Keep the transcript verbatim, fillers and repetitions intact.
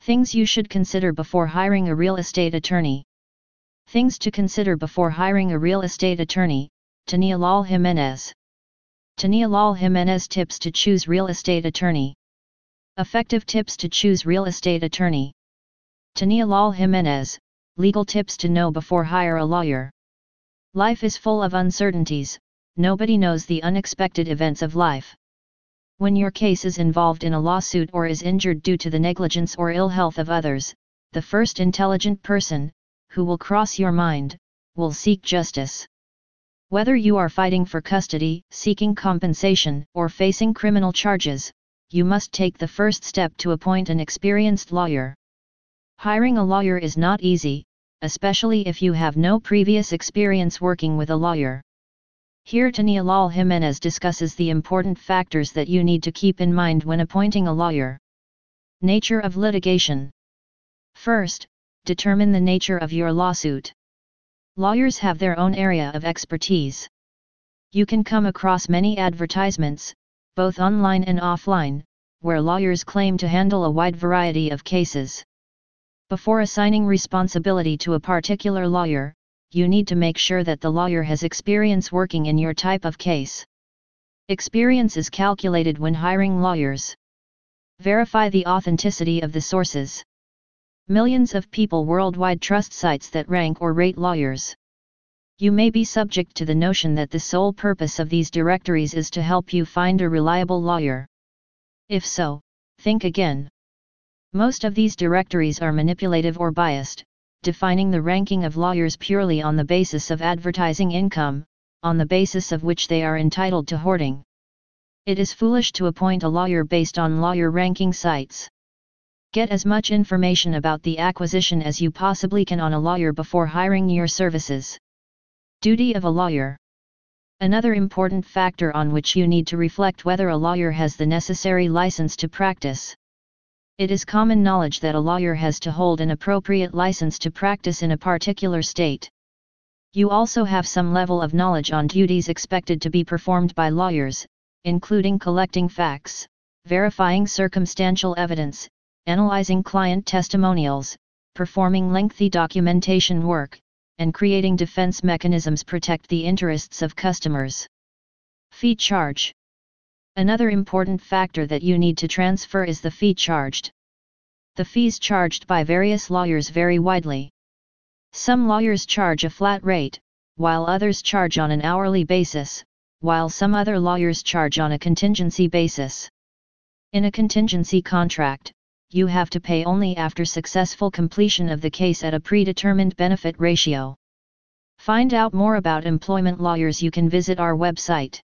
Things you should consider before hiring a real estate attorney. Things to consider before hiring a real estate attorney. Tania Lal Jimenez. Tania Lal Jimenez tips to choose real estate attorney. Effective tips to choose real estate attorney. Tania Lal Jimenez, legal tips to know before hire a lawyer. Life is full of uncertainties, nobody knows the unexpected events of life. When your case is involved in a lawsuit or is injured due to the negligence or ill health of others, the first intelligent person, who will cross your mind, will seek justice. Whether you are fighting for custody, seeking compensation, or facing criminal charges, you must take the first step to appoint an experienced lawyer. Hiring a lawyer is not easy, especially if you have no previous experience working with a lawyer. Here Tania Lal Jimenez discusses the important factors that you need to keep in mind when appointing a lawyer. Nature of litigation. First, determine the nature of your lawsuit. Lawyers have their own area of expertise. You can come across many advertisements, both online and offline, where lawyers claim to handle a wide variety of cases. Before assigning responsibility to a particular lawyer, you need to make sure that the lawyer has experience working in your type of case. Experience is calculated when hiring lawyers. Verify the authenticity of the sources. Millions of people worldwide trust sites that rank or rate lawyers. You may be subject to the notion that the sole purpose of these directories is to help you find a reliable lawyer. If so, think again. Most of these directories are manipulative or biased, defining the ranking of lawyers purely on the basis of advertising income, on the basis of which they are entitled to hoarding. It is foolish to appoint a lawyer based on lawyer ranking sites. Get as much information about the acquisition as you possibly can on a lawyer before hiring your services. Duty of a lawyer. Another important factor on which you need to reflect whether a lawyer has the necessary license to practice. It is common knowledge that a lawyer has to hold an appropriate license to practice in a particular state. You also have some level of knowledge on duties expected to be performed by lawyers, including collecting facts, verifying circumstantial evidence, analyzing client testimonials, performing lengthy documentation work, and creating defense mechanisms to protect the interests of customers. Fee charge. Another important factor that you need to transfer is the fee charged. The fees charged by various lawyers vary widely. Some lawyers charge a flat rate, while others charge on an hourly basis, while some other lawyers charge on a contingency basis. In a contingency contract, you have to pay only after successful completion of the case at a predetermined benefit ratio. Find out more about employment lawyers. You can visit our website.